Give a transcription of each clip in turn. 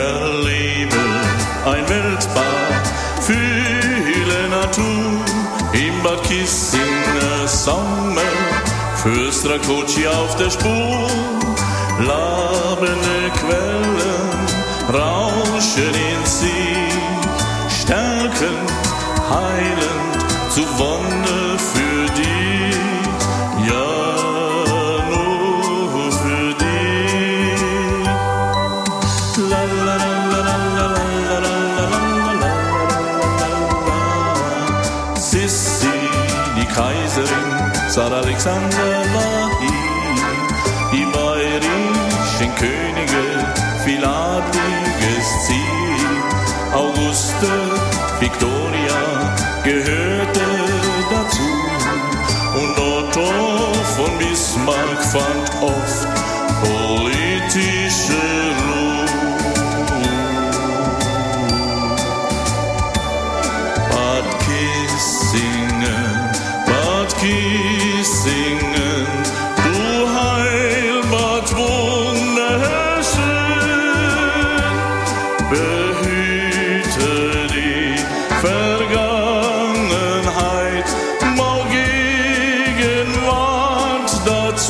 Erlebe ein Weltbad, fühle Natur im Bad Kissinger Sommer, fürs Rakoczy auf der Spur, labende Quellen rauschen in sich, stärkend, heilend, zu Wonne für dich, ja, nur für dich. La la la la la la la la la la. Sissi, die Kaiserin, Zar Alexander die bayerischen Könige, viel adliges Ziel. Auguste, Victoria gehörte dazu. Und Otto von Bismarck fand oft politische Ruhe. Bad Kissingen, Bad Kissingen, du Heilbad wunderschön, behüte die Vergangenheit, bau Gegenwart dazu,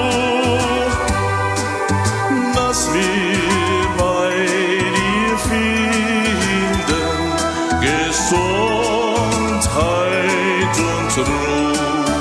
dass wir bei dir finden Gesundheit und Ruhe.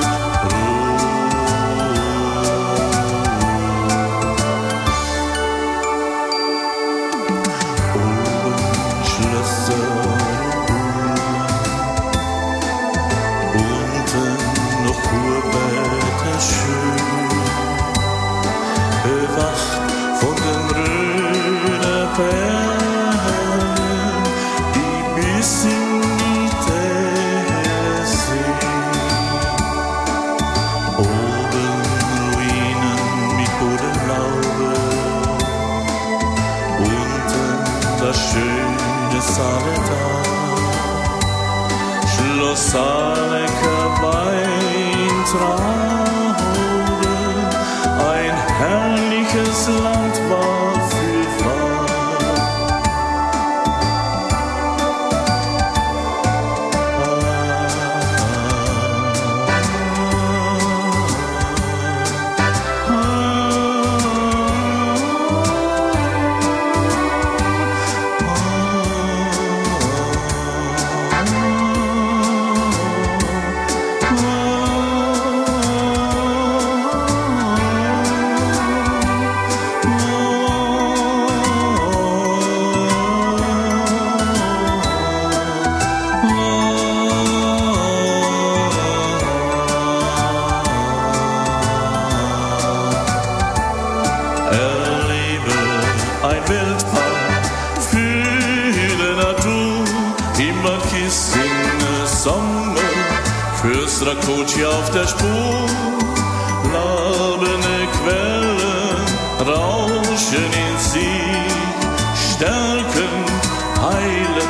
Von den grünen Perlen, die bis in die Täler sind. Oben Ruinen mit Bodenlaube, unten das schöne Saaletal, Schloss Salecker Weintraum. Ein herrliches Land war Vielfalt. Ein Weltpark, fühle Natur, im Bad Kissinger Sommer, fürs Rakoczy auf der Spur, labende Quellen rauschen in sich, stärkend, heilend.